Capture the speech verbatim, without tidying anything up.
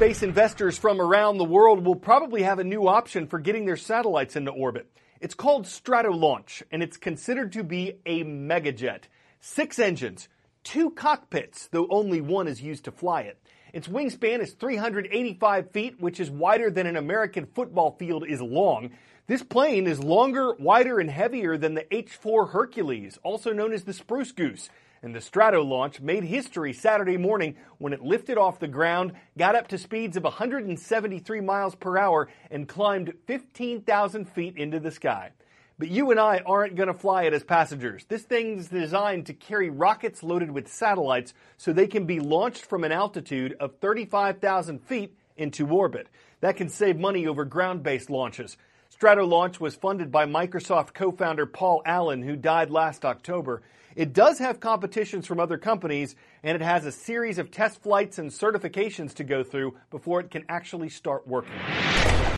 Space investors from around the world will probably have a new option for getting their satellites into orbit. It's called Stratolaunch, and it's considered to be a megajet. Six engines, two cockpits, though only one is used to fly it. Its wingspan is three hundred eighty-five feet, which is wider than an American football field is long. This plane is longer, wider, and heavier than the H four Hercules, also known as the Spruce Goose. And the Stratolaunch made history Saturday morning when it lifted off the ground, got up to speeds of one hundred seventy-three miles per hour, and climbed fifteen thousand feet into the sky. But you and I aren't going to fly it as passengers. This thing's designed to carry rockets loaded with satellites so they can be launched from an altitude of thirty-five thousand feet into orbit. That can save money over ground-based launches. Stratolaunch was funded by Microsoft co-founder Paul Allen, who died last October. It does have competitions from other companies, and it has a series of test flights and certifications to go through before it can actually start working.